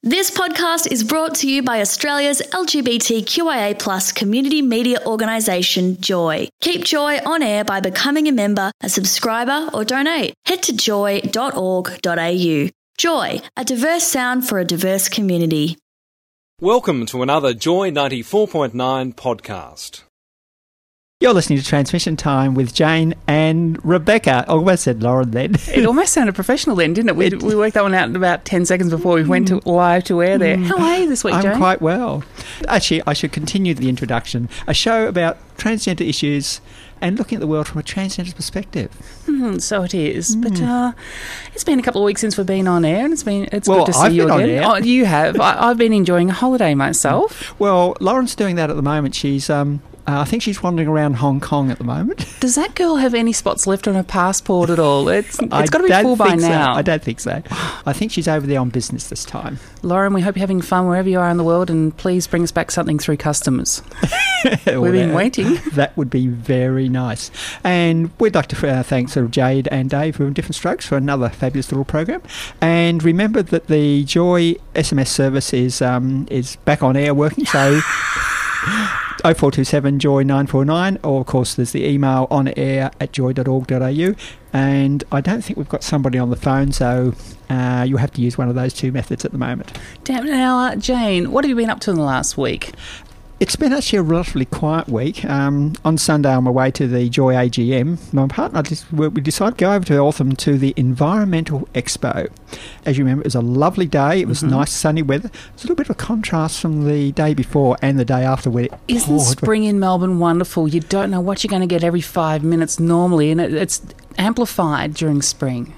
This podcast is brought to you by Australia's LGBTQIA+ community media organisation, Joy. Keep Joy on air by becoming a member, a subscriber or donate. Head to joy.org.au. Joy, a diverse sound for a diverse community. Welcome to another Joy 94.9 podcast. You're listening to Transmission Time with Jane and Rebecca. I almost said Lauren then. It almost sounded professional then, didn't it? We worked that one out in about 10 seconds before we went live to air there. How are you this week, Jane? I'm quite well. Actually, I should continue the introduction. A show about transgender issues and looking at the world from a transgender perspective. So it is. But it's been a couple of weeks since we've been on air, and it's good to see I've you been again. On air. Oh, you have. I've been enjoying a holiday myself. Well, Lauren's doing that at the moment. She's... I think she's wandering around Hong Kong at the moment. Does that girl have any spots left on her passport at all? It's got to be full by now. I don't think so. I think she's over there on business this time. Lauren, we hope you're having fun wherever you are in the world, and please bring us back something through customs. We've been waiting. That would be very nice. And we'd like to thank sort of Jade and Dave from Different Strokes for another fabulous little program. And remember that the Joy SMS service is back on air working, so 0427 Joy 949, or of course there's the email on air at joy.org.au. And I don't think we've got somebody on the phone, so you'll have to use one of those two methods at the moment. Damn it. Now, Jane, what have you been up to in the last week? It's been actually a relatively quiet week. On Sunday, on my way to the Joy AGM, my partner we decided to go over to Eltham to the Environmental Expo. As you remember, it was a lovely day. It was nice sunny weather. It's a little bit of a contrast from the day before and the day after. Isn't spring in Melbourne wonderful? You don't know what you're going to get every 5 minutes normally, and it's amplified during spring.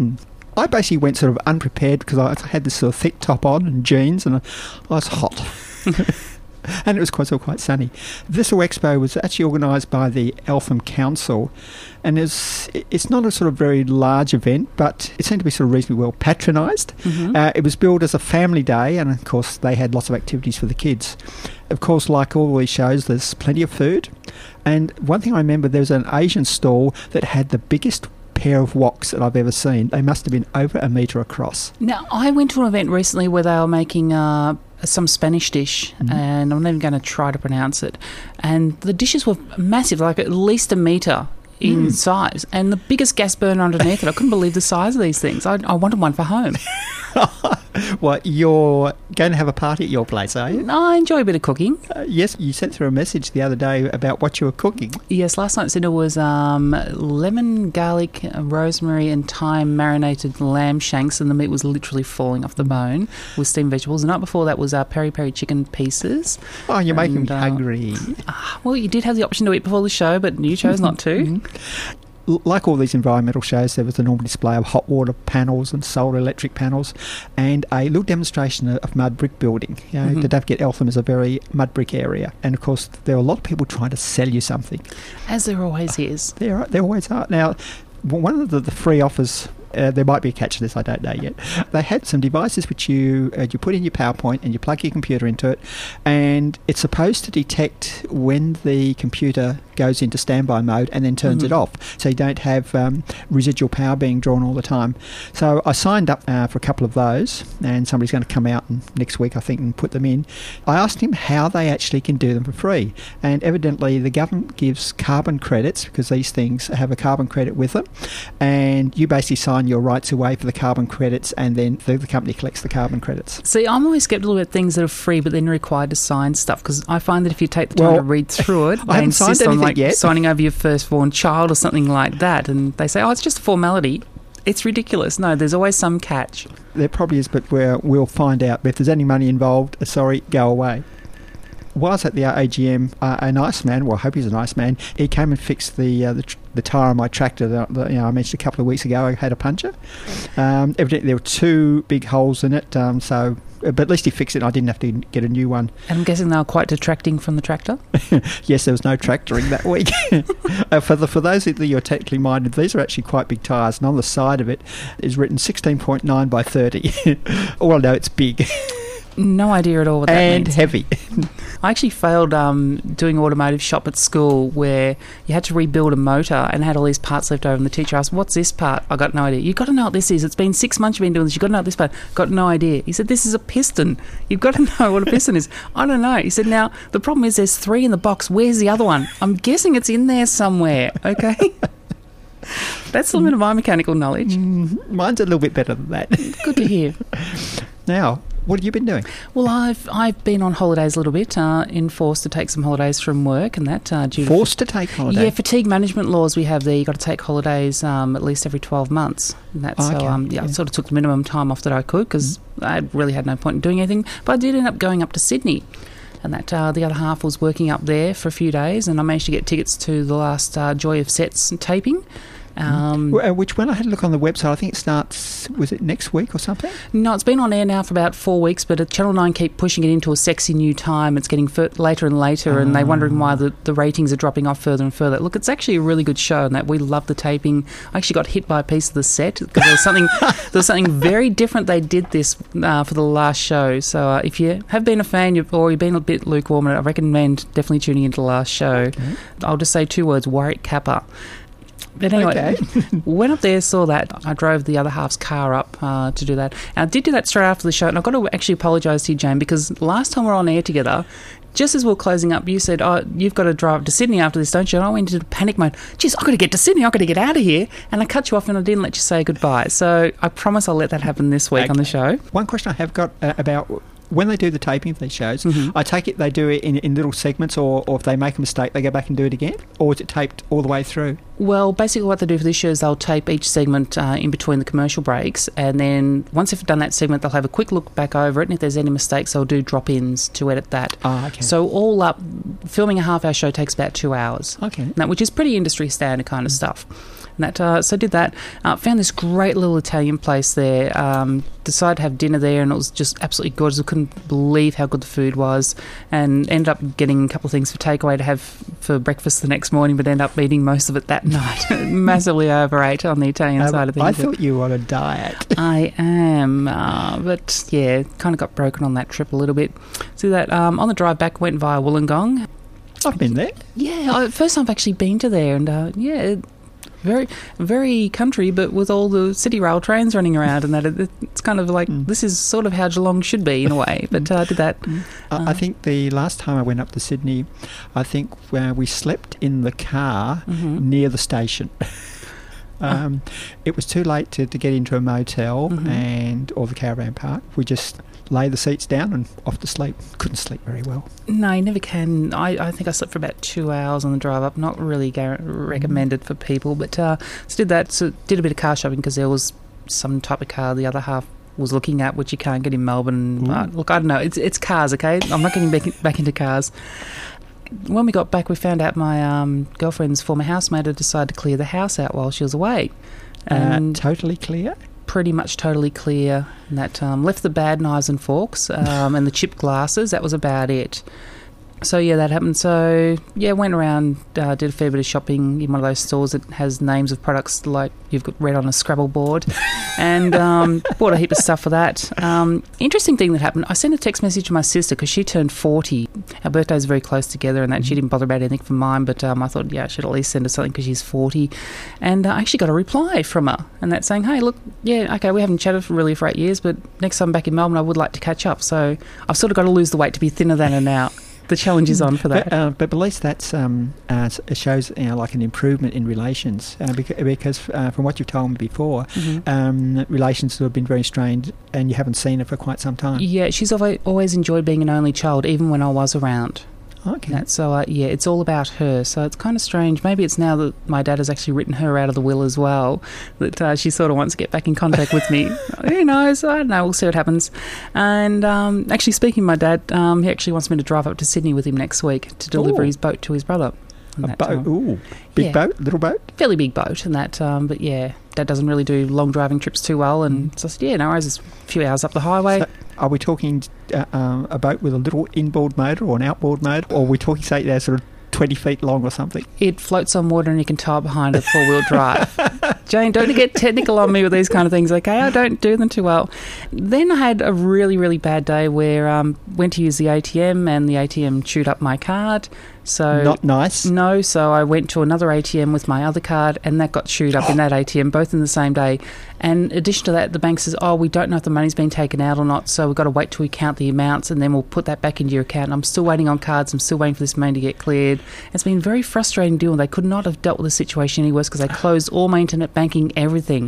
I basically went sort of unprepared because I had this sort of thick top on and jeans, and I was hot. And it was quite sunny. This expo was actually organised by the Eltham Council, and it's not a sort of very large event, but it seemed to be sort of reasonably well patronised. It was billed as a family day, and of course they had lots of activities for the kids. Of course, like all these shows, there's plenty of food. And one thing I remember, there was an Asian stall that had the biggest pair of woks that I've ever seen. They must have been over a metre across. Now, I went to an event recently where they were making some Spanish dish, and I'm not even going to try to pronounce it. And the dishes were massive, like at least a metre in size, and the biggest gas burner underneath it. I couldn't believe the size of these things. I wanted one for home. What, you're going to have a party at your place, are you? I enjoy a bit of cooking. Yes, you sent through a message the other day about what you were cooking. Yes, last night's dinner was lemon, garlic, rosemary and thyme marinated lamb shanks, and the meat was literally falling off the bone with steamed vegetables. The night before that was peri-peri chicken pieces. Oh, you're making me hungry. Well, you did have the option to eat before the show, but you chose not to. Like all these environmental shows, there was a normal display of hot water panels and solar electric panels, and a little demonstration of mud brick building. Don't forget, Eltham is a very mud brick area, and of course there are a lot of people trying to sell you something. As there always is. There always are. Now, one of the free offers, there might be a catch to this, I don't know yet. They had some devices which you put in your PowerPoint and you plug your computer into it, and it's supposed to detect when the computer goes into standby mode and then turns it off, so you don't have residual power being drawn all the time. So I signed up for a couple of those, and somebody's going to come out next week, I think, and put them in. I asked him how they actually can do them for free, and evidently the government gives carbon credits, because these things have a carbon credit with them, and you basically sign your rights away for the carbon credits, and then the company collects the carbon credits. See, I'm always sceptical about things that are free but then required to sign stuff, because I find that if you take the time to read through it, I haven't signed anything yet. Signing over your firstborn child or something like that, and they say, oh, it's just a formality. It's ridiculous. No, there's always some catch. There probably is, but we'll find out. But if there's any money involved, sorry, go away. While I was at the AGM, a nice man, well, I hope he's a nice man, he came and fixed the tyre on my tractor that I mentioned a couple of weeks ago. I had a puncture. Evidently there were two big holes in it, but at least he fixed it and I didn't have to get a new one. And I'm guessing they were quite detracting from the tractor? Yes, there was no tractoring that week. For those that you're technically minded, these are actually quite big tyres, and on the side of it is written 16.9 by 30. Well, no, it's big. No idea at all what that and means. heavy. I actually failed doing automotive shop at school where you had to rebuild a motor and had all these parts left over, and the teacher asked, what's this part? I got no idea. You've got to know what this is. It's been 6 months you've been doing this. You've got to know what this part. Got no idea. He said, this is a piston. You've got to know what a piston is. I don't know. He said, now, the problem is there's 3 in the box. Where's the other one? I'm guessing it's in there somewhere, okay? That's the limit of my mechanical knowledge. Mine's a little bit better than that. Good to hear. Now, what have you been doing? Well, I've been on holidays a little bit, enforced to take some holidays from work, and that due Forced to take holidays? Yeah, fatigue management laws we have there. You've got to take holidays at least every 12 months. And that, I sort of took the minimum time off that I could because I really had no point in doing anything. But I did end up going up to Sydney. And that the other half was working up there for a few days, and I managed to get tickets to the last Joy of Sets taping. Which when I had a look on the website, I think it starts, was it next week or something? No, it's been on air now for about 4 weeks, but Channel 9 keep pushing it into a sexy new time. It's getting later and later, and they're wondering why the ratings are dropping off further and further. Look, it's actually a really good show, and that we love the taping. I actually got hit by a piece of the set because there was something very different they did this for the last show. So if you have been a fan or you've been a bit lukewarm, I recommend definitely tuning into the last show. Okay. I'll just say 2 words: Warwick Kappa. But anyway, went up there, saw that. I drove the other half's car up to do that. And I did do that straight after the show, and I've got to actually apologise to you, Jane, because last time we were on air together, just as we were closing up, you said, oh, you've got to drive up to Sydney after this, don't you? And I went into panic mode. Geez, I've got to get to Sydney. I've got to get out of here. And I cut you off and I didn't let you say goodbye. So I promise I'll let that happen this week on the show. One question I have got about when they do the taping of these shows, I take it they do it in little segments, or if they make a mistake, they go back and do it again? Or is it taped all the way through? Well, basically what they do for this show is they'll tape each segment in between the commercial breaks, and then once they've done that segment, they'll have a quick look back over it, and if there's any mistakes, they'll do drop-ins to edit that. Oh, okay. So all up, filming a half-hour show takes about 2 hours. Okay. Now, which is pretty industry standard kind of stuff. And that, so I did that. Found this great little Italian place there. Decided to have dinner there, and it was just absolutely gorgeous. I couldn't believe how good the food was, and ended up getting a couple of things for takeaway to have for breakfast the next morning, but ended up eating most of it that night. Massively overate on the Italian side of things. I thought you were on a diet. I am, but yeah, kind of got broken on that trip a little bit. So that on the drive back, went via Wollongong. I've been there. Yeah, first time I've actually been to there, and yeah. Very, very country, but with all the city rail trains running around, and that it's kind of like this is sort of how Geelong should be in a way. But I did that. I think the last time I went up to Sydney, I think we slept in the car near the station. It was too late to get into a motel or the caravan park. We just lay the seats down and off to sleep. Couldn't sleep very well. No, you never can. I think I slept for about 2 hours on the drive up. Not really recommended for people, but so did that. So did a bit of car shopping because there was some type of car the other half was looking at, which you can't get in Melbourne. Look, I don't know. It's cars, okay? I'm not getting back into cars. When we got back, we found out my girlfriend's former housemate had decided to clear the house out while she was away. Totally clear? Pretty much totally clear. And that left the bad knives and forks and the chipped glasses. That was about it. So, yeah, that happened. So, yeah, went around, did a fair bit of shopping in one of those stores that has names of products like you've got read on a Scrabble board, and bought a heap of stuff for that. Interesting thing that happened, I sent a text message to my sister because she turned 40. Our birthdays are very close together, and that she didn't bother about anything for mine, but I thought, yeah, I should at least send her something because she's 40. And I actually got a reply from her, and that's saying, hey, look, yeah, okay, we haven't chatted for 8 years, but next time I'm back in Melbourne, I would like to catch up. So I've sort of got to lose the weight to be thinner than her now. The challenge is on for that. But at least that's it shows like an improvement in relations because from what you've told me before, relations have been very strained and you haven't seen her for quite some time. Yeah, she's always enjoyed being an only child, even when I was around. Okay. So, yeah, it's all about her. So it's kind of strange. Maybe it's now that my dad has actually written her out of the will as well, that she sort of wants to get back in contact with me. Who knows? I don't know. We'll see what happens. And actually, speaking of my dad, he actually wants me to drive up to Sydney with him next week to deliver his boat to his brother. A boat? Big boat? Little boat? Fairly big boat and that. But, yeah, Dad doesn't really do long driving trips too well. And so I said, yeah, no worries. It's a few hours up the highway. So are we talking a boat with a little inboard motor or an outboard motor? Or are we talking, say, sort of 20 feet long or something? It floats on water and you can tow it behind a four-wheel drive. Jane, don't get technical on me with these kind of things, okay? I don't do them too well. Then I had a really, really bad day where went to use the ATM and the ATM chewed up my card. So not nice. No, so I went to another ATM with my other card and that got chewed up in that ATM, both in the same day. And in addition to that, the bank says, we don't know if the money's been taken out or not, so we've got to wait till we count the amounts and then we'll put that back into your account. And I'm still waiting on cards. I'm still waiting for this money to get cleared. It's been very frustrating dealing. They could not have dealt with the situation any worse because they closed all my internet banking, everything.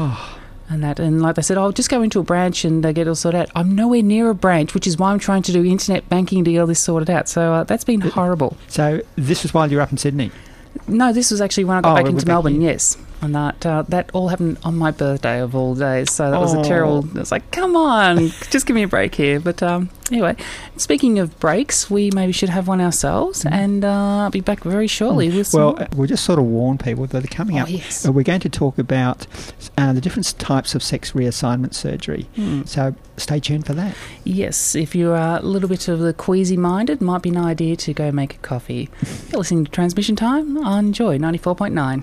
And like they said, just go into a branch and get it all sorted out. I'm nowhere near a branch, which is why I'm trying to do internet banking to get all this sorted out. So that's been horrible. So this was while you were up in Sydney? No, this was actually when I got back into Melbourne, yes. And that all happened on my birthday of all days. So that was a terrible... It was like, come on, just give me a break here. But anyway, speaking of breaks, we maybe should have one ourselves and I'll be back very shortly. With we'll just sort of warn people that are coming up. Yes. We're going to talk about the different types of sex reassignment surgery. So stay tuned for that. Yes, if you're a little bit of the queasy-minded, might be an idea to go make a coffee. You're listening to Transmission Time on Joy 94.9.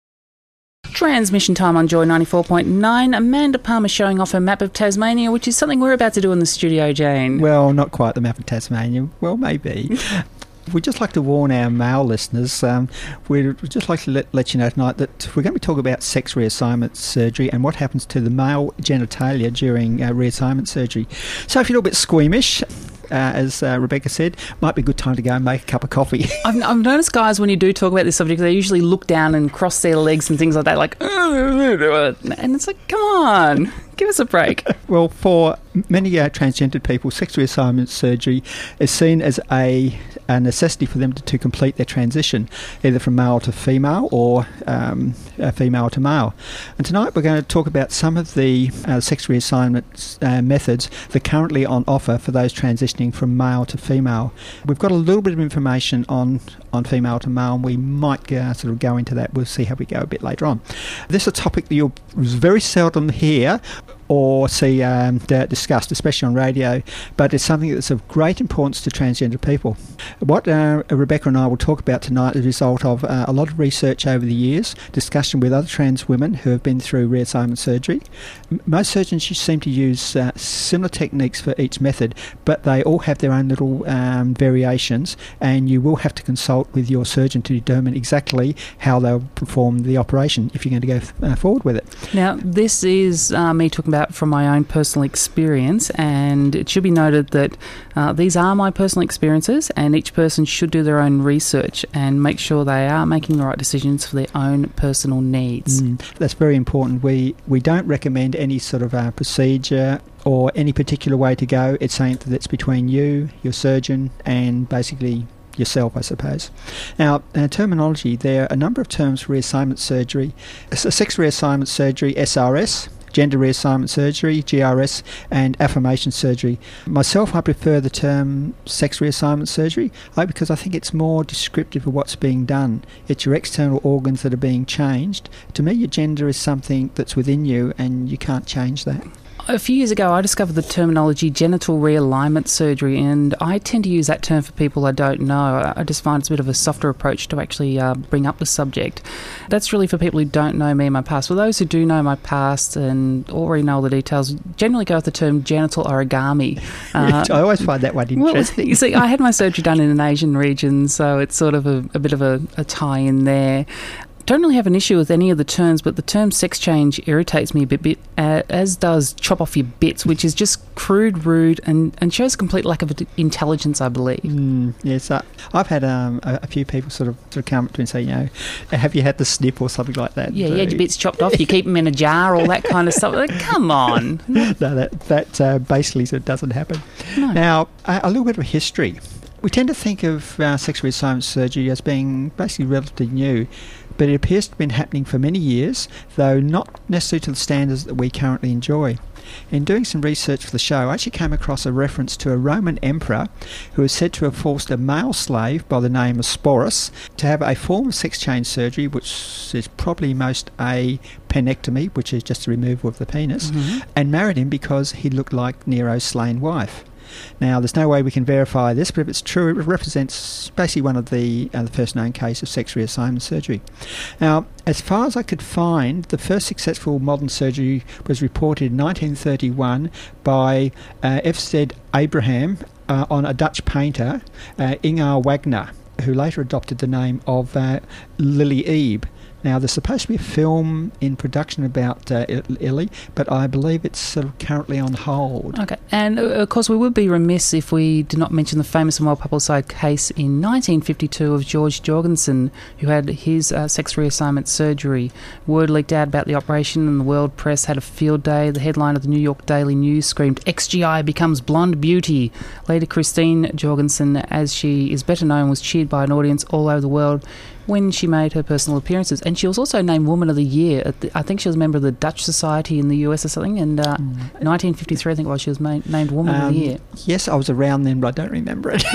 Transmission Time on Joy 94.9. Amanda Palmer showing off her map of Tasmania, which is something we're about to do in the studio, Jane. Well, not quite the map of Tasmania. Well, maybe. We'd just like to warn our male listeners. We'd just like to let you know tonight that we're going to be talking about sex reassignment surgery and what happens to the male genitalia during reassignment surgery. So if you're a little bit squeamish, as Rebecca said, might be a good time to go and make a cup of coffee. I've noticed guys, when you do talk about this subject, they usually look down and cross their legs and things like that, like, and it's like, come on, give us a break. Well, for many transgendered people, sex reassignment surgery is seen as a necessity for them to complete their transition, either from male to female or female to male. And tonight we're going to talk about some of the sex reassignment methods that are currently on offer for those transitioning from male to female. We've got a little bit of information on female to male, and we might sort of go into that. We'll see how we go a bit later on. This is a topic that you'll very seldom hear or see discussed, especially on radio, but it's something that's of great importance to transgender people. What Rebecca and I will talk about tonight is a result of a lot of research over the years, discussion with other trans women who have been through reassignment surgery. Most surgeons seem to use similar techniques for each method, but they all have their own little variations, and you will have to consult with your surgeon to determine exactly how they'll perform the operation if you're going to go forward with it. Now, this is me talking about from my own personal experience, and it should be noted that these are my personal experiences, and each person should do their own research and make sure they are making the right decisions for their own personal needs. That's very important. We don't recommend any sort of procedure or any particular way to go. It's something that's between you, your surgeon, and basically yourself, I suppose. Now, terminology, there are a number of terms for reassignment surgery. Sex reassignment surgery, SRS, gender reassignment surgery, GRS, and affirmation surgery. Myself, I prefer the term sex reassignment surgery because I think it's more descriptive of what's being done. It's your external organs that are being changed. To me, your gender is something that's within you, and you can't change that. A few years ago, I discovered the terminology genital realignment surgery, and I tend to use that term for people I don't know. I just find it's a bit of a softer approach to actually bring up the subject. That's really for people who don't know me and my past. For those who do know my past and already know all the details, generally go with the term genital origami. I always find that one interesting. Well, you see, I had my surgery done in an Asian region, so it's sort of a bit of a tie-in there. Don't really have an issue with any of the terms, but the term sex change irritates me a bit, as does chop off your bits, which is just crude, rude, and shows a complete lack of intelligence, I believe. Yes, I've had a few people sort of come up to me and say, have you had the snip or something like that? Yeah, you had your bits chopped off, you keep them in a jar, all that kind of stuff. Like, come on. No, that basically sort of doesn't happen. No. Now, a little bit of history. We tend to think of sex reassignment surgery as being basically relatively new, but it appears to have been happening for many years, though not necessarily to the standards that we currently enjoy. In doing some research for the show, I actually came across a reference to a Roman emperor who is said to have forced a male slave by the name of Sporus to have a form of sex change surgery, which is probably most a penectomy, which is just the removal of the penis, and married him because he looked like Nero's slain wife. Now, there's no way we can verify this, but if it's true, it represents basically one of the first known case of sex reassignment surgery. Now, as far as I could find, the first successful modern surgery was reported in 1931 by F. Z. Abraham on a Dutch painter, Ingar Wagner, who later adopted the name of Lily Ebe. Now, there's supposed to be a film in production about Illy, but I believe it's sort of currently on hold. Okay, and of course we would be remiss if we did not mention the famous and well-publicised case in 1952 of George Jorgensen, who had his sex reassignment surgery. Word leaked out about the operation and the world press had a field day. The headline of the New York Daily News screamed, "XGI becomes blonde beauty." Later, Christine Jorgensen, as she is better known, was cheered by an audience all over the world when she made her personal appearances. And she was also named Woman of the Year. I think she was a member of the Dutch Society in the US or something, and 1953 I think it was, she was named Woman of the Year. Yes, I was around then, but I don't remember it.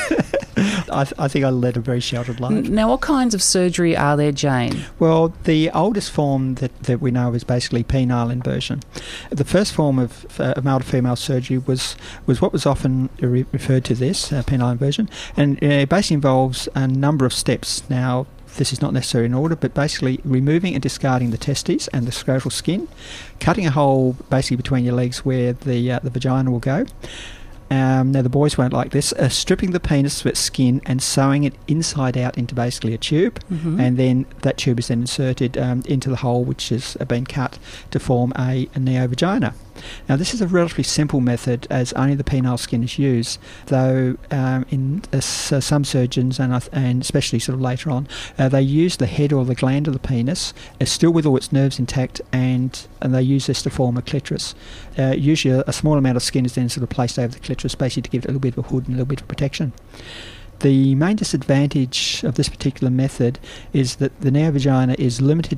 I think I led a very sheltered life. Now, what kinds of surgery are there, Jane? Well, the oldest form that we know is basically penile inversion. The first form of male-to-female surgery was what was often referred to this, penile inversion, and it basically involves a number of steps. Now, this is not necessarily in order, but basically removing and discarding the testes and the scrotal skin, cutting a hole basically between your legs where the vagina will go. Now, the boys won't like this. Stripping the penis of its skin and sewing it inside out into basically a tube, and then that tube is then inserted into the hole which has been cut to form a neovagina. Now, this is a relatively simple method as only the penile skin is used, though in some surgeons, and especially sort of later on, they use the head or the gland of the penis, still with all its nerves intact, and they use this to form a clitoris. Usually a small amount of skin is then sort of placed over the clitoris, basically to give it a little bit of a hood and a little bit of protection. The main disadvantage of this particular method is that the neovagina is limited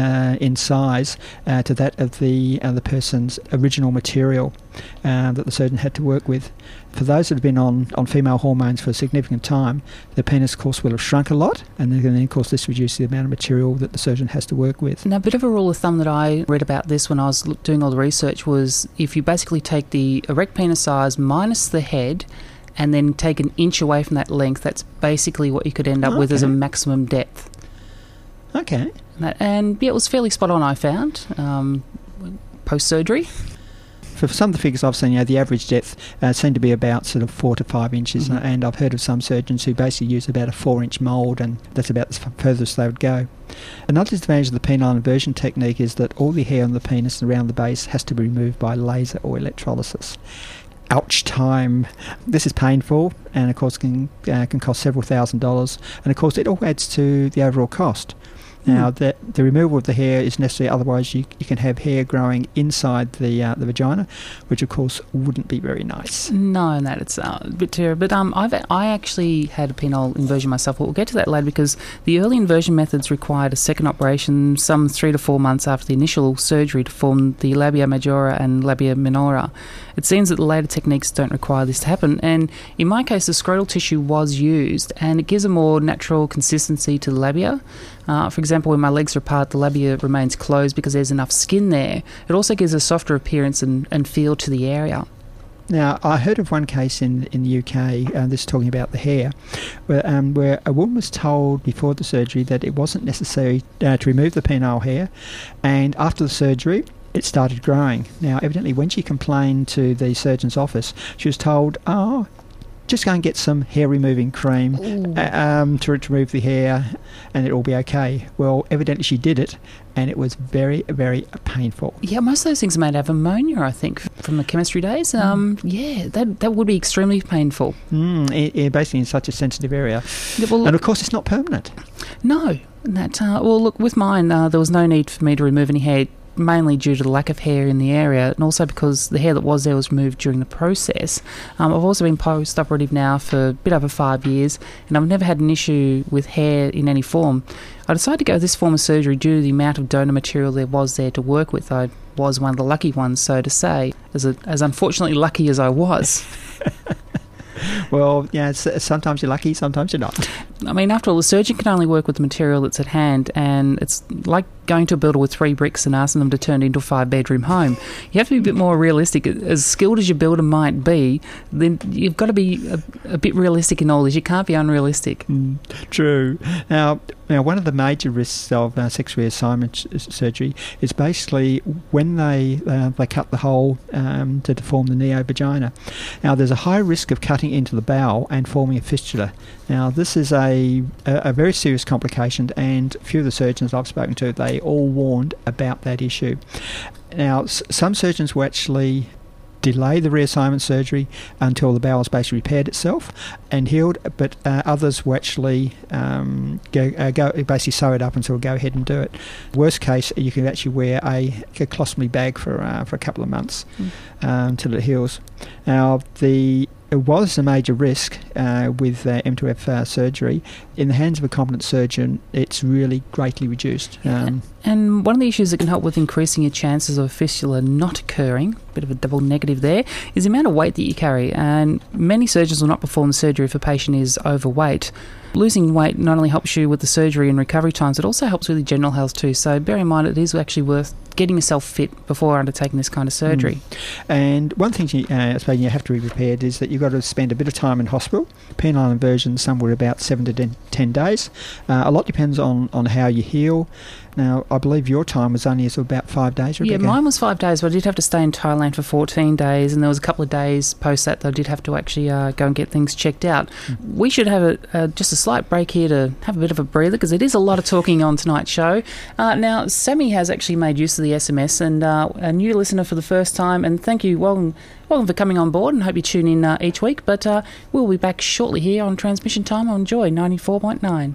in size to that of the person's original material that the surgeon had to work with. For those that have been on female hormones for a significant time, the penis, of course, will have shrunk a lot, and then, of course, this reduces the amount of material that the surgeon has to work with. Now, a bit of a rule of thumb that I read about this when I was doing all the research was if you basically take the erect penis size minus the head and then take an inch away from that length, that's basically what you could end up with as a maximum depth. Okay. And yeah, it was fairly spot on, I found, post-surgery. For some of the figures I've seen, the average depth seemed to be about sort of 4 to 5 inches, and I've heard of some surgeons who basically use about a 4-inch mould, and that's about the furthest they would go. Another disadvantage of the penile inversion technique is that all the hair on the penis and around the base has to be removed by laser or electrolysis. Ouch time. This is painful, and of course can cost several $1,000s, and of course it all adds to the overall cost. Now, the removal of the hair is necessary, otherwise you can have hair growing inside the vagina, which of course wouldn't be very nice. No, it's a bit terrible. But I actually had a penile inversion myself. We'll get to that later because the early inversion methods required a second operation some 3 to 4 months after the initial surgery to form the labia majora and labia minora. It seems that the later techniques don't require this to happen, and in my case the scrotal tissue was used, and it gives a more natural consistency to the labia. For example, when my legs are apart, the labia remains closed because there's enough skin there. It also gives a softer appearance and feel to the area. Now, I heard of one case in the UK, this is talking about the hair, where a woman was told before the surgery that it wasn't necessary to remove the penile hair, and after the surgery it started growing. Now, evidently when she complained to the surgeon's office, she was told, just go and get some hair removing cream to remove the hair and it'll be okay. Well, evidently she did it, and it was very, very painful. Yeah, most of those things are made out of ammonia, I think, from the chemistry days. Yeah, that would be extremely painful. Basically in such a sensitive area. Yeah, well, and of course it's not permanent. No. Well, look, with mine, there was no need for me to remove any hair, mainly due to the lack of hair in the area, and also because the hair that was there was removed during the process. I've also been post-operative now for a bit over 5 years, and I've never had an issue with hair in any form. I decided to go with this form of surgery due to the amount of donor material there was there to work with. I was one of the lucky ones, so to say, as unfortunately lucky as I was. Well, yeah, sometimes you're lucky, sometimes you're not. I mean, after all, the surgeon can only work with the material that's at hand, and it's like going to a builder with 3 bricks and asking them to turn it into a 5-bedroom home. You have to be a bit more realistic. As skilled as your builder might be, then you've got to be a bit realistic in all this. You can't be unrealistic. True. Now, one of the major risks of sex reassignment surgery is basically when they cut the hole to deform the neovagina. Now, there's a high risk of cutting into the bowel and forming a fistula. Now, this is a very serious complication, and a few of the surgeons I've spoken to, they all warned about that issue. Now, some surgeons will actually delay the reassignment surgery until the bowel has basically repaired itself and healed, but others will actually go basically sew it up and sort of go ahead and do it. Worst case, you can actually wear a colostomy bag for a couple of months until it heals. Now, it was a major risk with M2F surgery. In the hands of a competent surgeon, it's really greatly reduced. And one of the issues that can help with increasing your chances of a fistula not occurring, a bit of a double negative there, is the amount of weight that you carry. And many surgeons will not perform the surgery if a patient is overweight. Losing weight not only helps you with the surgery and recovery times, it also helps with your general health too. So bear in mind, it is actually worth getting yourself fit before undertaking this kind of surgery. And one thing you have to be prepared is that you've got to spend a bit of time in hospital. Penile inversion, somewhere about 7 to 10 days. A lot depends on how you heal. Now, I believe your time was only about 5 days, Rebecca? Yeah, mine was 5 days, but I did have to stay in Thailand for 14 days, and there was a couple of days post that I did have to actually go and get things checked out. We should have just a slight break here to have a bit of a breather, because it is a lot of talking on tonight's show. Now, Sammy has actually made use of the SMS, and a new listener for the first time, and thank you, welcome for coming on board, and hope you tune in each week. But we'll be back shortly here on Transmission Time on Joy 94.9.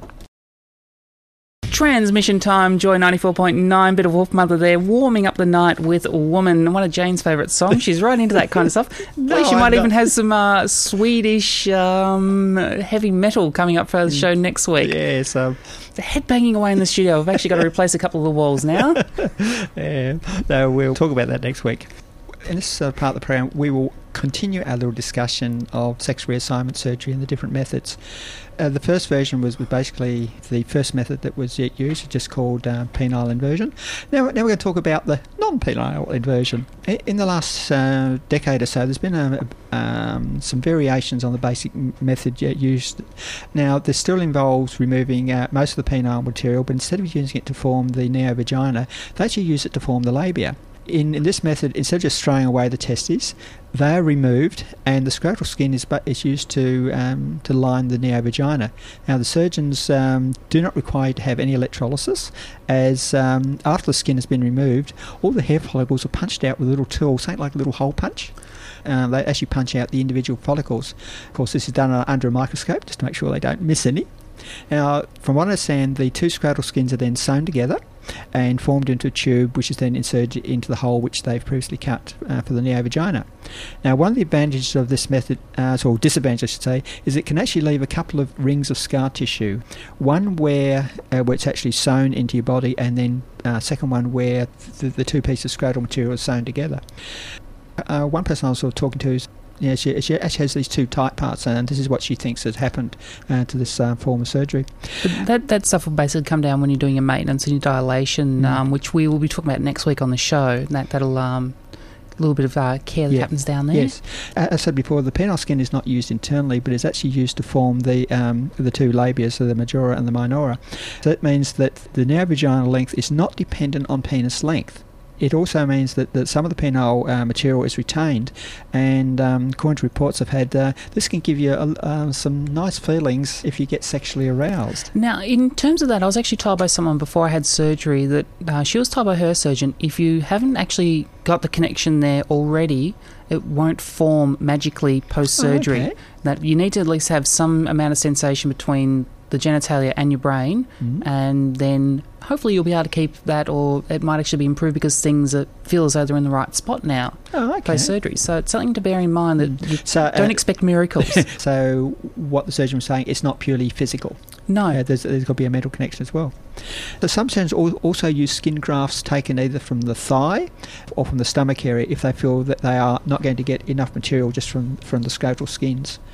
Transmission Time, Joy 94.9, bit of Wolfmother there, warming up the night with Woman, one of Jane's favourite songs. She's right into that kind of stuff. She might even have some Swedish heavy metal coming up for the show next week. Yes. The headbanging away in the studio. I've actually got to replace a couple of the walls now. Yeah, no, we'll talk about that next week. In this part of the program, we will continue our little discussion of sex reassignment surgery and the different methods. The first version was basically the first method that was used, just called penile inversion. Now we're going to talk about the non-penile inversion. In the last decade or so, there's been some variations on the basic method used. Now, this still involves removing most of the penile material, but instead of using it to form the neovagina, they actually use it to form the labia. In this method, instead of just throwing away the testes, they are removed, and the scrotal skin is used to line the neovagina. Now, the surgeons do not require you to have any electrolysis, as after the skin has been removed, all the hair follicles are punched out with a little tool, something like a little hole punch. They actually punch out the individual follicles. Of course, this is done under a microscope just to make sure they don't miss any. Now, from what I understand, the two scrotal skins are then sewn together and formed into a tube, which is then inserted into the hole which they've previously cut for the neovagina. Now, one of the advantages of this method, or disadvantage I should say, is it can actually leave a couple of rings of scar tissue. One where it's actually sewn into your body, and then second one where the two pieces of scrotal material are sewn together. One person I was sort of talking to is, she actually has these two tight parts, and this is what she thinks has happened to this form of surgery. But that stuff will basically come down when you're doing your maintenance and your dilation, which we will be talking about next week on the show. That'll a little bit of care that happens down there. Yes. As I said before, the penile skin is not used internally, but it's actually used to form the two labia, so the majora and the minora. So that means that the neovaginal length is not dependent on penis length. It also means that some of the penile material is retained, and according to reports I've had, this can give you some nice feelings if you get sexually aroused. Now, in terms of that, I was actually told by someone before I had surgery that she was told by her surgeon, if you haven't actually got the connection there already, it won't form magically post-surgery. Okay. That you need to at least have some amount of sensation between the genitalia and your brain, and then hopefully you'll be able to keep that, or it might actually be improved because things feel as though they're in the right spot now post-surgery. So it's something to bear in mind that you don't expect miracles. So what the surgeon was saying, it's not purely physical. No. There's got to be a mental connection as well. So some surgeons also use skin grafts taken either from the thigh or from the stomach area if they feel that they are not going to get enough material just from the scrotal skins.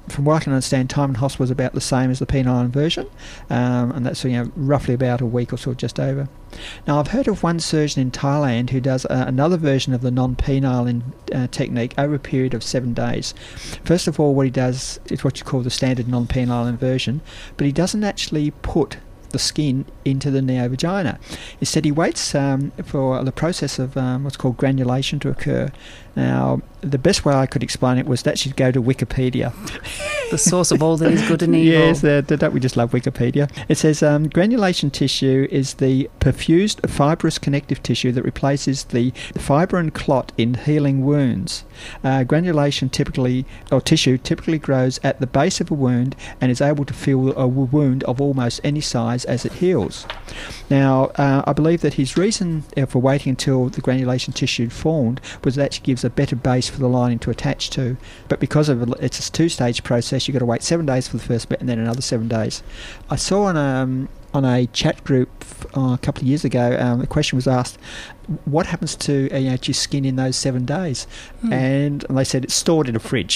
from what I can understand, time in hospital was about the same as the penile inversion, and that's roughly about a week or so, just over. Now, I've heard of one surgeon in Thailand who does another version of the non-penile technique over a period of 7 days. First of all, what he does is what you call the standard non-penile inversion, but he doesn't actually put the skin into the neovagina. Instead, he waits for the process of what's called granulation to occur. Now, the best way I could explain it was to actually go to Wikipedia. The source of all that is good and evil. Yes, don't we just love Wikipedia? It says granulation tissue is the perfused fibrous connective tissue that replaces the fibrin clot in healing wounds. Granulation tissue typically grows at the base of a wound and is able to fill a wound of almost any size as it heals. Now, I believe that his reason for waiting until the granulation tissue formed was that it gives a better base for the lining to attach to. But because of it's a two-stage process, you've got to wait 7 days for the first bit and then another 7 days. I saw on a chat group a couple of years ago, the question was asked, what happens to your skin in those 7 days? And they said it's stored in a fridge.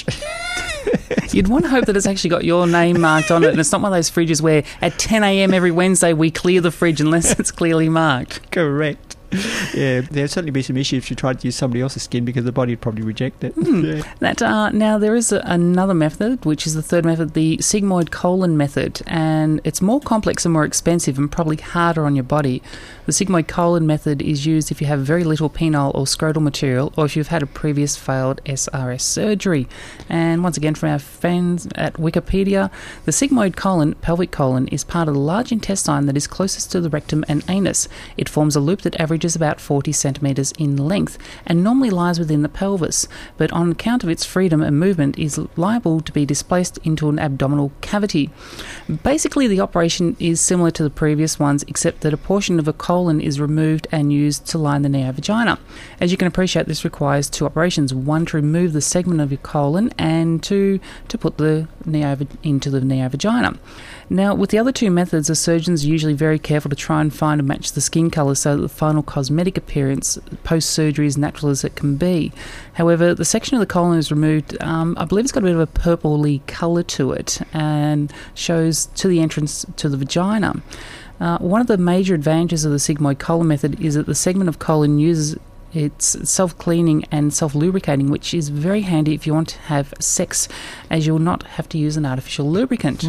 You'd want to hope that it's actually got your name marked on it, and it's not one of those fridges where at 10 a.m. every Wednesday we clear the fridge unless it's clearly marked. Correct. Yeah, there'd certainly be some issues if you tried to use somebody else's skin because the body would probably reject it. Yeah. Now, there is another method, which is the third method, the sigmoid colon method, and it's more complex and more expensive and probably harder on your body. The sigmoid colon method is used if you have very little penile or scrotal material or if you've had a previous failed SRS surgery. And once again, from our friends at Wikipedia, the sigmoid colon, pelvic colon, is part of the large intestine that is closest to the rectum and anus. It forms a loop that averages about 40 centimetres in length and normally lies within the pelvis, but on account of its freedom and movement is liable to be displaced into an abdominal cavity. Basically, the operation is similar to the previous ones, except that a portion of a colon is removed and used to line the neovagina. As you can appreciate, this requires 2 operations: one to remove the segment of your colon and two to put the into the neovagina. Now, with the other 2 methods, the surgeon's usually very careful to try and find and match the skin colour so that the final cosmetic appearance post-surgery is natural as it can be. However, the section of the colon is removed, I believe it's got a bit of a purpley colour to it and shows to the entrance to the vagina. One of the major advantages of the sigmoid colon method is that the segment of colon uses it's self-cleaning and self-lubricating, which is very handy if you want to have sex, as you'll not have to use an artificial lubricant.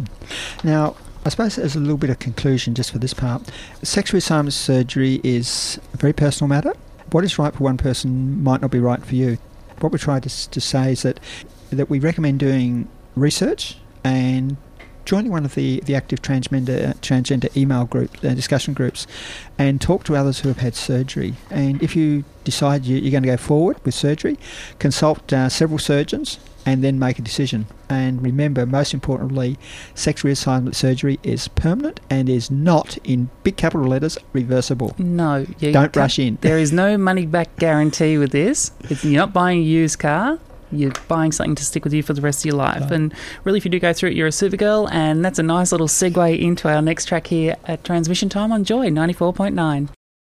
Now, I suppose as a little bit of conclusion just for this part, sex reassignment surgery is a very personal matter. What is right for one person might not be right for you. What we try to say is that we recommend doing research and joining one of the active transgender email group discussion groups and talk to others who have had surgery. And if you decide you're going to go forward with surgery, consult several surgeons and then make a decision. And remember, most importantly, sex reassignment surgery is permanent and is not, in big capital letters, reversible. No. Don't rush in. There is no money-back guarantee with this. You're not buying a used car. You're buying something to stick with you for the rest of your life. Right. And really, if you do go through it, you're a Supergirl. And that's a nice little segue into our next track here at Transmission Time on Joy 94.9.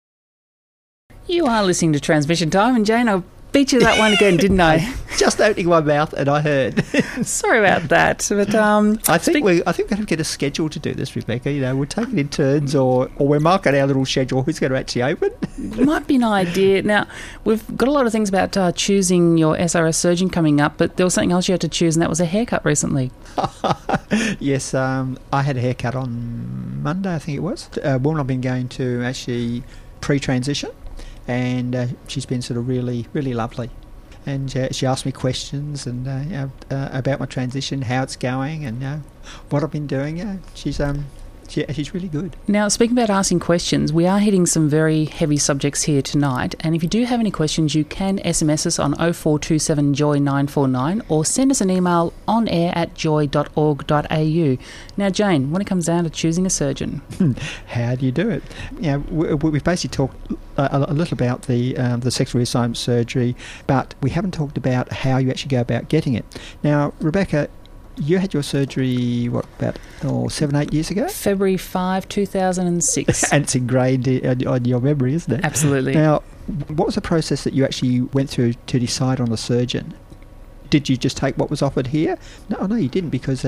You are listening to Transmission Time, and Jane, I beat you that one again, didn't I? Just opening my mouth and I heard. Sorry about that. But I think we have to get a schedule to do this, Rebecca. We'll take it in turns, or we'll mark out our little schedule. Who's going to actually open? It might be an idea. Now, we've got a lot of things about choosing your SRS surgeon coming up, but there was something else you had to choose, and that was a haircut recently. Yes, I had a haircut on Monday, I think it was. Woman I've been going to actually pre-transition, and she's been sort of really, really lovely. And she asked me questions and about my transition, how it's going, and what I've been doing. She's really good. Now, speaking about asking questions, we are hitting some very heavy subjects here tonight. And if you do have any questions, you can SMS us on 0427 Joy 949 or send us an email on air@joy.org.au. Now, Jane, when it comes down to choosing a surgeon, how do you do it? We've basically talked a little about the sex reassignment surgery, but we haven't talked about how you actually go about getting it. Now, Rebecca, you had your surgery, about 7-8 years ago? February 5, 2006. And it's ingrained on your memory, isn't it? Absolutely. Now, what was the process that you actually went through to decide on a surgeon? did you just take what was offered here? No, you didn't, because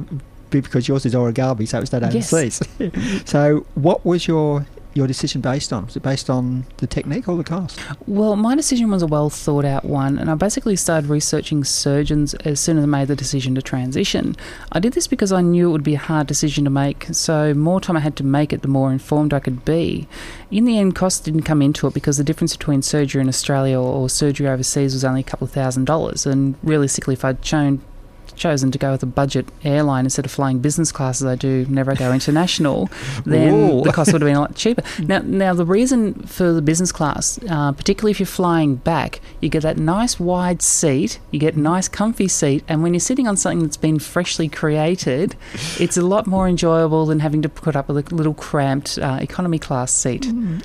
yours is Ora Galby, so it was done overseas. Yes. So what was your decision based on? Was it based on the technique or the cost? Well, my decision was a well thought out one, and I basically started researching surgeons as soon as I made the decision to transition. I did this because I knew it would be a hard decision to make, so more time I had to make it, the more informed I could be. In the end, cost didn't come into it because the difference between surgery in Australia or surgery overseas was only a couple of $1,000s, and realistically, if I'd chosen to go with a budget airline instead of flying business class as I do whenever I go international, then the cost would have been a lot cheaper. Now the reason for the business class, particularly if you're flying back, you get that nice wide seat, you get a nice comfy seat, and when you're sitting on something that's been freshly created, it's a lot more enjoyable than having to put up with a little cramped economy class seat.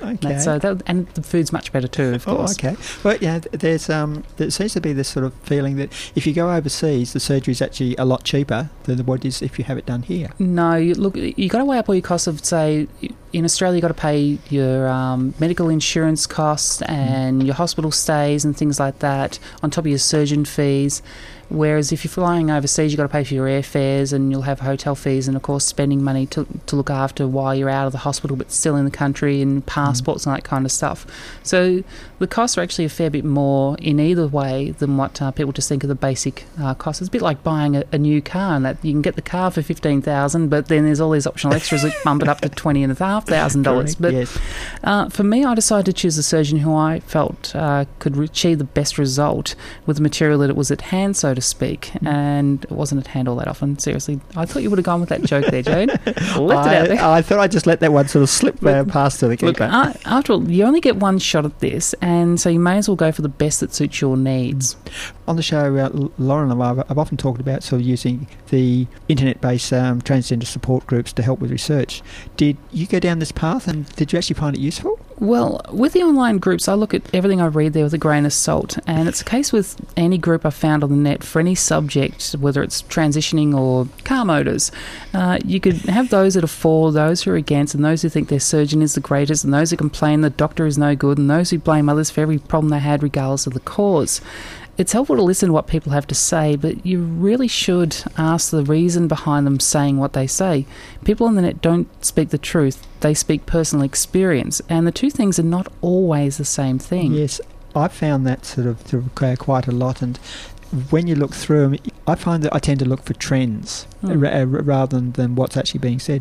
Okay. And the food's much better too, of course. Oh, okay. Well, yeah, there seems to be this sort of feeling that if you go overseas, the surgery is actually a lot cheaper than what it is if you have it done here. No, you got to weigh up all your costs of, say, in Australia, you've got to pay your medical insurance costs and your hospital stays and things like that, on top of your surgeon fees. Whereas if you're flying overseas, you've got to pay for your airfares, and you'll have hotel fees and, of course, spending money to look after while you're out of the hospital but still in the country, and passports and that kind of stuff. So the costs are actually a fair bit more in either way than what people just think of the basic costs. It's a bit like buying a new car, and that you can get the car for $15,000, but then there's all these optional extras that bump it up to $20,500. But yes. For me, I decided to choose a surgeon who I felt could achieve the best result with the material that it was at hand, so to speak, and it wasn't at hand all that often. Seriously, I thought you would have gone with that joke there, Jane. Left it out there. I thought I'd just let that one sort of slip past to the keeper. After all, you only get one shot at this, and so you may as well go for the best that suits your needs. On the show, Lauren and I've often talked about sort of using the internet-based transgender support groups to help with research. Did you go down this path, and did you actually find it useful? Well, with the online groups, I look at everything I read there with a grain of salt, and it's a case with any group I've found on the net for any subject, whether it's transitioning or car motors. You could have those that are for, those who are against, and those who think their surgeon is the greatest, and those who complain the doctor is no good, and those who blame others for every problem they had regardless of the cause. It's helpful to listen to what people have to say, but you really should ask the reason behind them saying what they say. People on the net don't speak the truth, they speak personal experience, and the two things are not always the same thing. Yes, I've found that sort of quite a lot, and when you look through them, I find that I tend to look for trends rather than what's actually being said.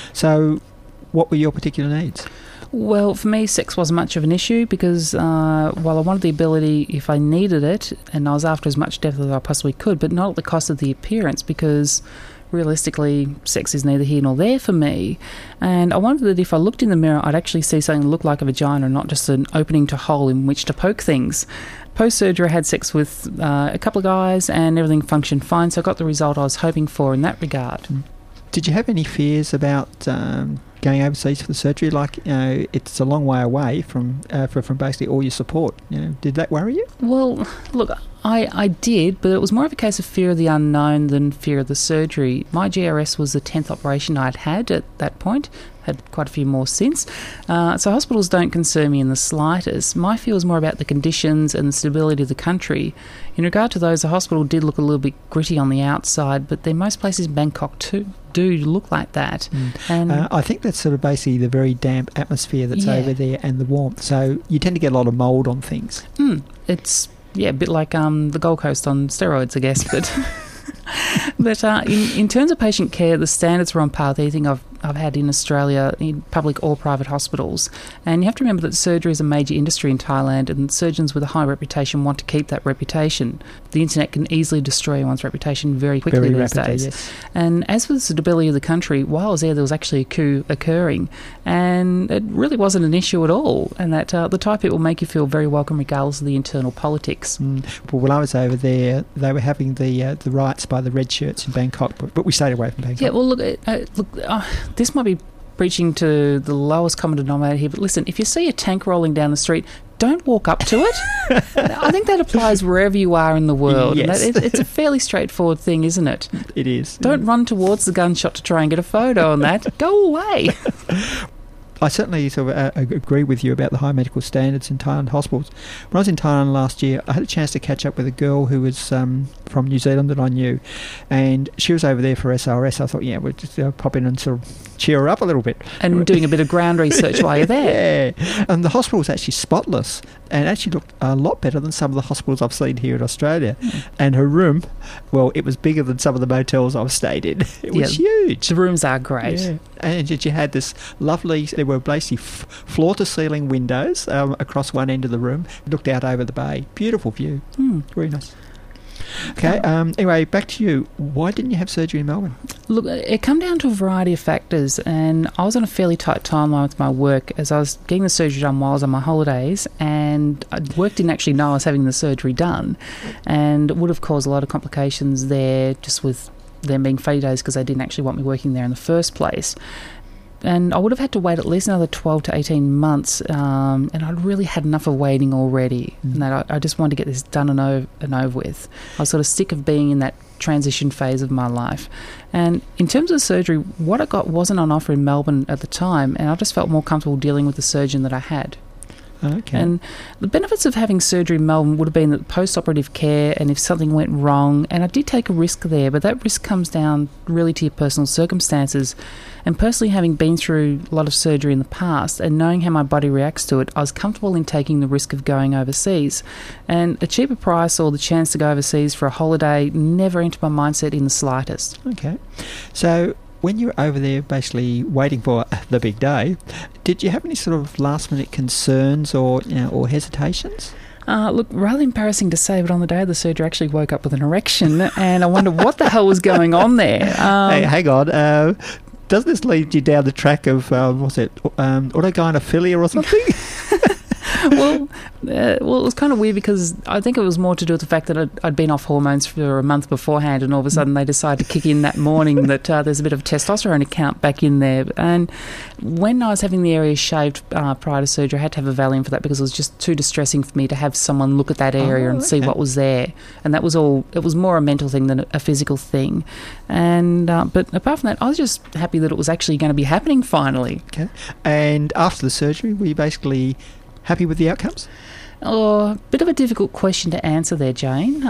So what were your particular needs? Well, for me, sex wasn't much of an issue because while I wanted the ability, if I needed it, and I was after as much depth as I possibly could, but not at the cost of the appearance, because realistically, sex is neither here nor there for me. And I wanted that if I looked in the mirror, I'd actually see something that looked like a vagina, not just an opening to hole in which to poke things. Post-surgery, I had sex with a couple of guys, and everything functioned fine, so I got the result I was hoping for in that regard. Did you have any fears about going overseas for the surgery? Like, it's a long way away from basically all your support. Did that worry you? Well, look, I did, but it was more of a case of fear of the unknown than fear of the surgery. My GRS was the 10th operation I'd had at that point. Had quite a few more since. So hospitals don't concern me in the slightest. My fear was more about the conditions and the stability of the country. In regard to those, the hospital did look a little bit gritty on the outside, but then most places in Bangkok too do look like that. And I think that's sort of basically the very damp atmosphere that's over there and the warmth. So you tend to get a lot of mould on things. It's a bit like the Gold Coast on steroids, I guess, but... But in terms of patient care, the standards are on par with anything I've had in Australia in public or private hospitals. And you have to remember that surgery is a major industry in Thailand, and surgeons with a high reputation want to keep that reputation. The internet can easily destroy one's reputation very quickly these days. Yes. And as for the stability of the country, while I was there was actually a coup occurring, and it really wasn't an issue at all. And that the Thai people make you feel very welcome regardless of the internal politics. Well, when I was over there, they were having the riots by the red shirts in Bangkok, but we stayed away from Bangkok. Yeah, well, look, this might be preaching to the lowest common denominator here, but listen, if you see a tank rolling down the street, don't walk up to it. I think that applies wherever you are in the world. Yes. It's a fairly straightforward thing, isn't it? It is. Don't run towards the gunshot to try and get a photo on that. Go away. I certainly sort of agree with you about the high medical standards in Thailand hospitals. When I was in Thailand last year, I had a chance to catch up with a girl who was from New Zealand that I knew, and she was over there for SRS. I thought, yeah, we'll just pop in and sort of cheer her up a little bit. And doing a bit of ground research while you're there. Yeah, and the hospital was actually spotless and actually looked a lot better than some of the hospitals I've seen here in Australia. And her room, well, it was bigger than some of the motels I've stayed in. It was huge. The rooms are great. Yeah. And you had this lovely, there were basically floor-to-ceiling windows across one end of the room. Looked out over the bay. Beautiful view. Very nice. Okay, anyway, back to you. Why didn't you have surgery in Melbourne? Look, it come down to a variety of factors, and I was on a fairly tight timeline with my work as I was getting the surgery done while I was on my holidays, and work didn't actually know I was having the surgery done, and it would have caused a lot of complications there just with them being funny days because they didn't actually want me working there in the first place. And I would have had to wait at least another 12 to 18 months, and I'd really had enough of waiting already, and that I just wanted to get this done and over with. I was sort of sick of being in that transition phase of my life. And in terms of surgery, what I got wasn't on offer in Melbourne at the time, and I just felt more comfortable dealing with the surgeon that I had. Okay. And the benefits of having surgery in Melbourne would have been that post-operative care, and if something went wrong, and I did take a risk there, but that risk comes down really to your personal circumstances. And personally, having been through a lot of surgery in the past and knowing how my body reacts to it, I was comfortable in taking the risk of going overseas. And a cheaper price or the chance to go overseas for a holiday never entered my mindset in the slightest. Okay. So when you were over there basically waiting for the big day, did you have any sort of last-minute concerns or hesitations? Look, rather embarrassing to say, but on the day of the surgery, I actually woke up with an erection, and I wondered what the hell was going on there. Hey, hang on. Doesn't this lead you down the track of, autogynephilia or something? Well, it was kind of weird because I think it was more to do with the fact that I'd been off hormones for a month beforehand, and all of a sudden they decided to kick in that morning that there's a bit of testosterone account back in there. And when I was having the area shaved prior to surgery, I had to have a Valium for that because it was just too distressing for me to have someone look at that area and see what was there. And that was all. It was more a mental thing than a physical thing. And but apart from that, I was just happy that it was actually going to be happening finally. Okay. And after the surgery, were you basically happy with the outcomes? Oh, a bit of a difficult question to answer there, Jane.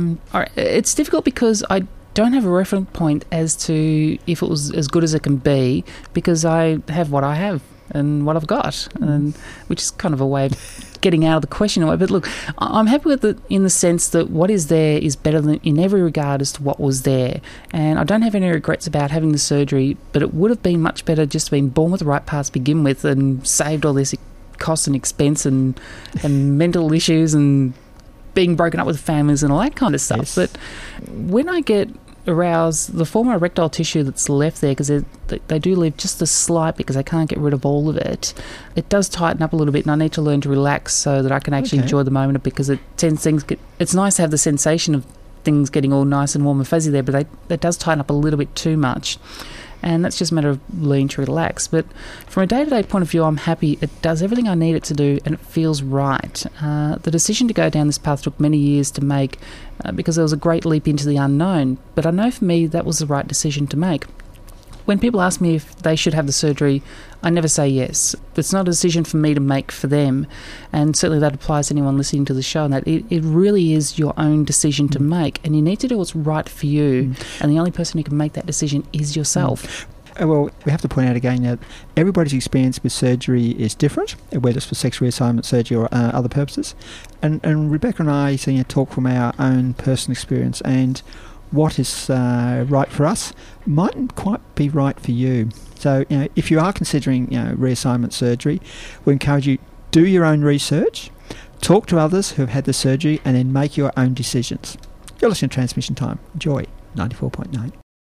It's difficult because I don't have a reference point as to if it was as good as it can be, because I have what I have and what I've got, and which is kind of a way of getting out of the question away. But look, I'm happy with it in the sense that what is there is better than in every regard as to what was there, and I don't have any regrets about having the surgery, but it would have been much better just being born with the right parts to begin with and saved all this cost and expense and mental issues and being broken up with families and all that kind of stuff. Yes. But when I get aroused, the former erectile tissue that's left there, because they do leave just a slight bit because they can't get rid of all of it, it does tighten up a little bit, and I need to learn to relax so that I can actually enjoy the moment, because it's nice to have the sensation of things getting all nice and warm and fuzzy there, but that does tighten up a little bit too much. And that's just a matter of learning to relax. But from a day-to-day point of view, I'm happy. It does everything I need it to do, and it feels right. The decision to go down this path took many years to make because there was a great leap into the unknown. But I know for me that was the right decision to make. When people ask me if they should have the surgery, I never say yes. It's not a decision for me to make for them, and certainly that applies to anyone listening to the show, and that it really is your own decision to make, and you need to do what's right for you, and the only person who can make that decision is yourself. Well, we have to point out again that everybody's experience with surgery is different, whether it's for sex reassignment surgery or other purposes. And Rebecca and I talk from our own personal experience, and what is right for us mightn't quite be right for you. So, if you are considering, reassignment surgery, we encourage you, do your own research, talk to others who have had the surgery, and then make your own decisions. You're listening to Transmission Time, Joy 94.9.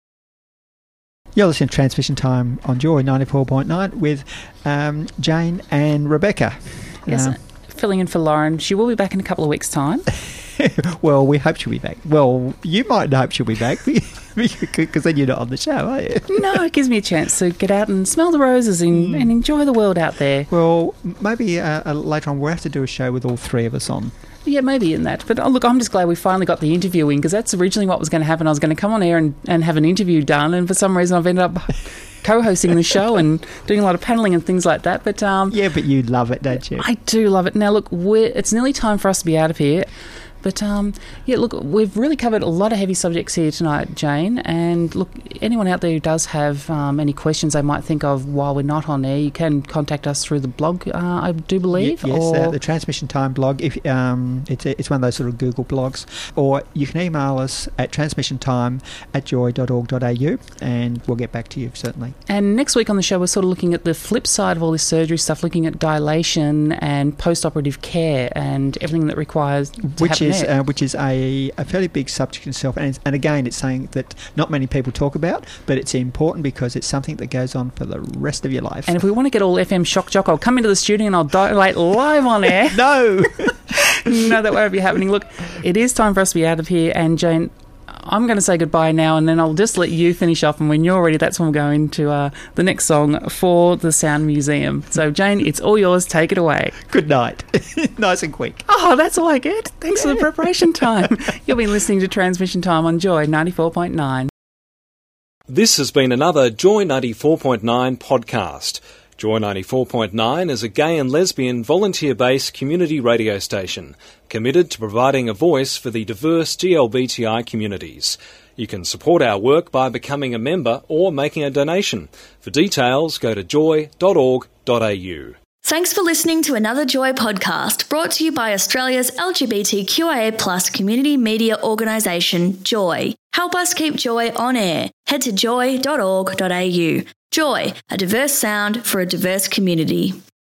You're listening to Transmission Time on Joy 94.9 with Jane and Rebecca. Yes, filling in for Lauren. She will be back in a couple of weeks' time. Well, we hope she'll be back. Well, you might hope she'll be back because then you're not on the show, are you? No, it gives me a chance to get out and smell the roses and enjoy the world out there. Well, maybe later on we'll have to do a show with all three of us on. Yeah, maybe in that. But look, I'm just glad we finally got the interview in, because that's originally what was going to happen. I was going to come on air and have an interview done, and for some reason I've ended up co-hosting the show and doing a lot of paneling and things like that. But yeah, but you love it, don't you? I do love it. Now, look, it's nearly time for us to be out of here. But, yeah, look, we've really covered a lot of heavy subjects here tonight, Jane. And, look, anyone out there who does have any questions they might think of while we're not on air, you can contact us through the blog, I do believe. Yes, the Transmission Time blog. If it's one of those sort of Google blogs. Or you can email us at transmissiontime@joy.org.au and we'll get back to you, certainly. And next week on the show, we're sort of looking at the flip side of all this surgery stuff, looking at dilation and post-operative care and everything that requires which is a fairly big subject in itself. And again, it's something that not many people talk about, but it's important because it's something that goes on for the rest of your life. And if we want to get all FM shock jock, I'll come into the studio and I'll dilate live on air. No! No, that won't be happening. Look, it is time for us to be out of here. And Jane, I'm going to say goodbye now, and then I'll just let you finish off. And when you're ready, that's when we'll go into the next song for the Sound Museum. So, Jane, it's all yours. Take it away. Good night. Nice and quick. Oh, that's all I get. Thanks for the preparation time. You'll be listening to Transmission Time on Joy 94.9. This has been another Joy 94.9 podcast. Joy 94.9 is a gay and lesbian volunteer-based community radio station committed to providing a voice for the diverse GLBTI communities. You can support our work by becoming a member or making a donation. For details, go to joy.org.au. Thanks for listening to another Joy podcast brought to you by Australia's LGBTQIA+ community media organisation, Joy. Help us keep Joy on air. Head to joy.org.au. Joy, a diverse sound for a diverse community.